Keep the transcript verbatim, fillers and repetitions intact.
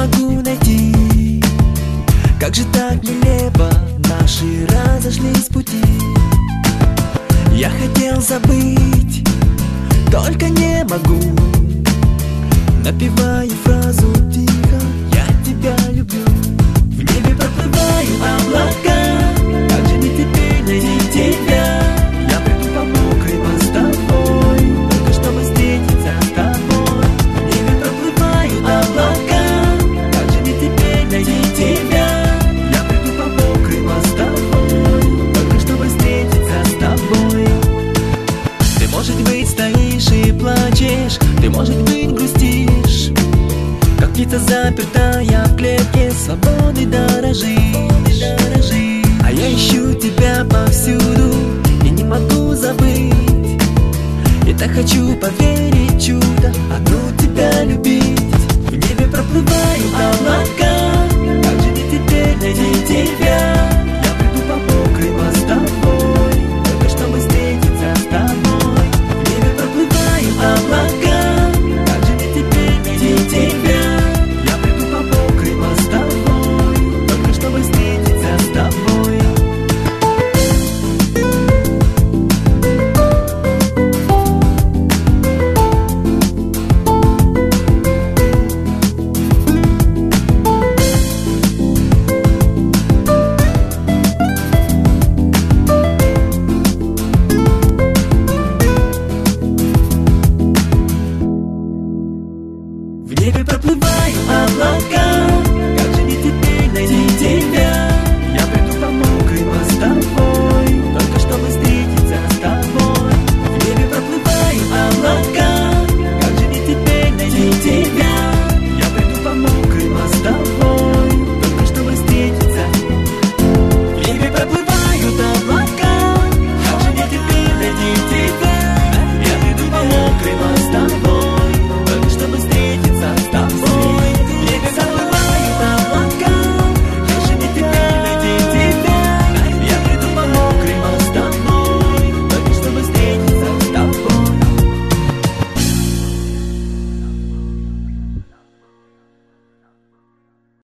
могу найти. Как же так нелепо наши разошлись пути. Я хотел забыть, только не могу. Напеваю фразу тихо: я тебя люблю. В небе проплывают облака, как же мне теперь найти тебя? Я приду по мокрой мостовой, только чтобы встретиться с тобой. В небе проплывают облака, как же мне теперь найти тебя? Я приду по мокрой мостовой, только чтобы встретиться с тобой. Ты, может быть, стоишь и плачешь, ты, может быть, грустишь, как птица, запертая в клетке, свободой дорожишь. А я ищу тебя повсюду и не могу забыть. И так хочу поверить в чудо, одну тебя любить. В небе проплывают облака, как же мне теперь найти тебя? Я приду по мокрой мостовой, только чтобы встретиться с тобой. В небе проплывают облака, как же мне теперь найти тебя? Я приду по мокрой мостовой, только чтобы встретиться с тобой. В небе проплывают облака,